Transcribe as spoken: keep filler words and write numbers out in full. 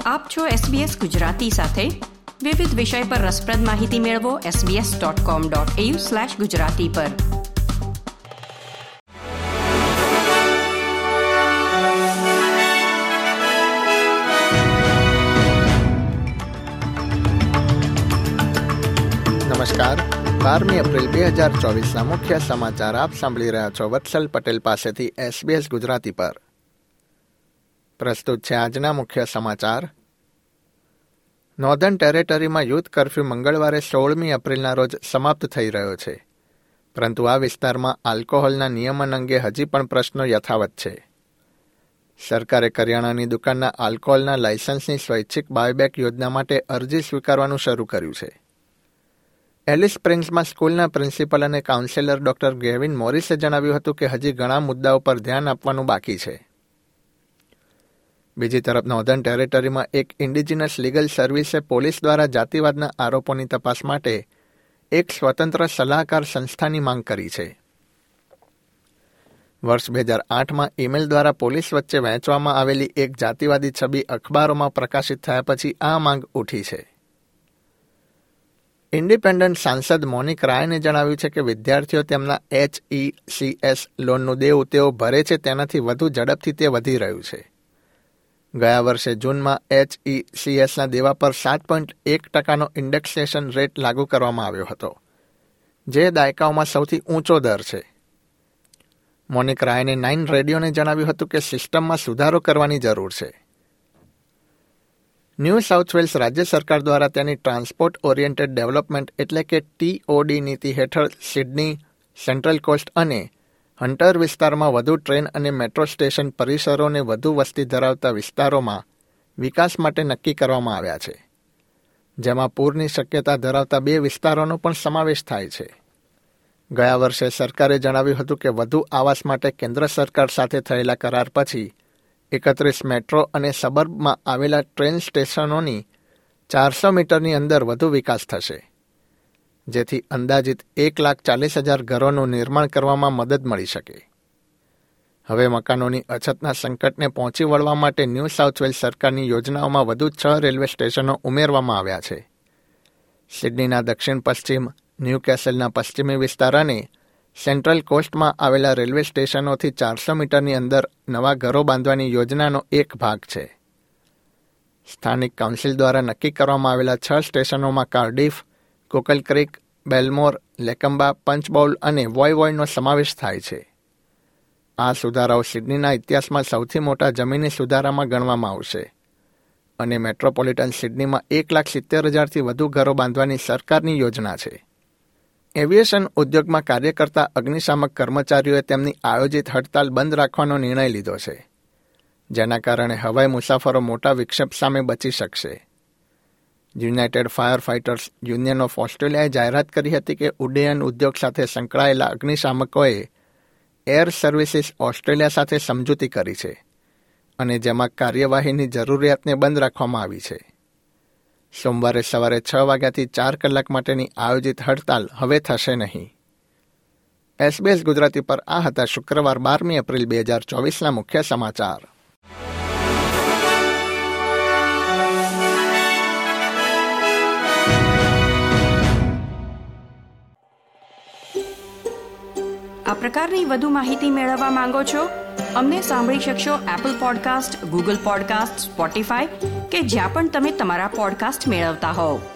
આપ છો એસબીએસ ગુજરાતી સાથે. વિવિધ વિષય પર રસપ્રદ માહિતી મેળવો SBS dot com dot AU slash Gujarati પર. નમસ્કાર. બારમી એપ્રિલ બે હજાર ચોવીસના મુખ્ય સમાચાર આપ સાંભળી રહ્યા છો વત્સલ પટેલ પાસેથી એસબીએસ ગુજરાતી પર. પ્રસ્તુત છે આજના મુખ્ય સમાચાર. નોર્ધન ટેરેટરીમાં યુથ કર્ફ્યુ મંગળવારે સોળમી એપ્રિલના રોજ સમાપ્ત થઈ રહ્યો છે, પરંતુ આ વિસ્તારમાં આલ્કોહોલના નિયમન અંગે હજી પણ પ્રશ્નો યથાવત છે. સરકારે કરિયાણાની દુકાનના આલ્કોહોલના લાયસન્સની સ્વૈચ્છિક બાયબેક યોજના માટે અરજી સ્વીકારવાનું શરૂ કર્યું છે. એલિસ સ્પ્રિંગ્સમાં સ્કૂલના પ્રિન્સિપલ અને કાઉન્સેલર ડોક્ટર ગેવિન મોરિસે જણાવ્યું હતું કે હજી ઘણા મુદ્દાઓ પર ધ્યાન આપવાનું બાકી છે. બીજી તરફ નોર્ધન ટેરેટરીમાં એક ઇન્ડિજિનસ લીગલ સર્વિસે પોલીસ દ્વારા જાતિવાદના આરોપોની તપાસ માટે એક સ્વતંત્ર સલાહકાર સંસ્થાની માંગ કરી છે. વર્ષ બે હજાર આઠમાં ઈમેલ દ્વારા પોલીસ વચ્ચે વહેંચવામાં આવેલી એક જાતિવાદી છબી અખબારોમાં પ્રકાશિત થયા પછી આ માંગ ઉઠી છે. ઇન્ડિપેન્ડન્ટ સાંસદ મોનિક રાયને જણાવ્યું છે કે વિદ્યાર્થીઓ તેમના એચઈસીએસ લોનનું દેવું તેઓ ભરે છે તેનાથી વધુ ઝડપથી તે વધી રહ્યું છે. ગયા વર્ષે જૂનમાં એચઈસીએસના દેવા પર સાત પોઈન્ટ એક ટકાનો ઇન્ડેક્સેશન રેટ લાગુ કરવામાં આવ્યો હતો, જે દાયકાઓમાં સૌથી ઊંચો દર છે. મોનિક રાયને નાઇન રેડિયોને જણાવ્યું હતું કે સિસ્ટમમાં સુધારો કરવાની જરૂર છે. ન્યૂ સાઉથ વેલ્સ રાજ્ય સરકાર દ્વારા તેની ટ્રાન્સપોર્ટ ઓરિએન્ટેડ ડેવલપમેન્ટ એટલે કે ટીઓડી નીતિ હેઠળ સિડની, સેન્ટ્રલ કોસ્ટ અને હન્ટર વિસ્તારમાં વધુ ટ્રેન અને મેટ્રો સ્ટેશન પરિસરોને વધુ વસ્તી ધરાવતા વિસ્તારોમાં વિકાસ માટે નક્કી કરવામાં આવ્યા છે, જેમાં પૂરની શક્યતા ધરાવતા બે વિસ્તારોનો પણ સમાવેશ થાય છે. ગયા વર્ષે સરકારે જણાવ્યું હતું કે વધુ આવાસ માટે કેન્દ્ર સરકાર સાથે થયેલા કરાર પછી એકત્રીસ મેટ્રો અને સબર્બમાં આવેલા ટ્રેન સ્ટેશનોની ચારસો મીટરની અંદર વધુ વિકાસ થશે, જેથી અંદાજિત એક લાખ ચાલીસ હજાર ઘરોનું નિર્માણ કરવામાં મદદ મળી શકે. હવે મકાનોની અછતના સંકટને પહોંચી વળવા માટે ન્યૂ સાઉથ વેલ્સ સરકારની યોજનાઓમાં વધુ છ રેલવે સ્ટેશનો ઉમેરવામાં આવ્યા છે. સિડનીના દક્ષિણ પશ્ચિમ, ન્યૂકેસલના પશ્ચિમી વિસ્તાર અને સેન્ટ્રલ કોસ્ટમાં આવેલા રેલવે સ્ટેશનોથી ચારસો મીટરની અંદર નવા ઘરો બાંધવાની યોજનાનો એક ભાગ છે. સ્થાનિક કાઉન્સિલ દ્વારા નક્કી કરવામાં આવેલા છ સ્ટેશનોમાં કાર્ડિફ, કોકલ ક્રીક, બેલમોર, લેકમ્બા, પંચબોલ અને વોયવોયનો સમાવેશ થાય છે. આ સુધારાઓ સિડનીના ઇતિહાસમાં સૌથી મોટા જમીની સુધારામાં ગણવામાં આવશે અને મેટ્રોપોલિટન સિડનીમાં એક લાખ સિત્તેર હજારથી વધુ ઘરો બાંધવાની સરકારની યોજના છે. એવિએશન ઉદ્યોગમાં કાર્ય કરતા અગ્નિશામક કર્મચારીઓએ તેમની આયોજિત હડતાલ બંધ રાખવાનો નિર્ણય લીધો છે, જેના કારણે હવાઈ મુસાફરો મોટા વિક્ષેપ સામે બચી શકશે. United Fire Fighters Union of ઓસ્ટ્રેલિયાએ જાહેરાત કરી હતી કે ઉડ્ડયન ઉદ્યોગ સાથે સંકળાયેલા અગ્નિશામકોએ એર સર્વિસીસ ઓસ્ટ્રેલિયા સાથે સમજૂતી કરી છે અને જેમાં કાર્યવાહીની જરૂરિયાતને બંધ રાખવામાં આવી છે. સોમવારે સવારે છ વાગ્યાથી ચાર કલાક માટેની આયોજિત હડતાલ હવે થશે નહીં. એસબીએસ ગુજરાતી પર આ હતા શુક્રવાર બારમી એપ્રિલ બે હજાર ચોવીસના મુખ્ય સમાચાર. આ પ્રકારની વધુ માહિતી મેળવવા માંગો છો? અમને સાંભળી શકશો Apple Podcast, Google Podcast, Spotify કે જ્યાં પણ તમે તમારા પોડકાસ્ટ મેળવતા હોવ.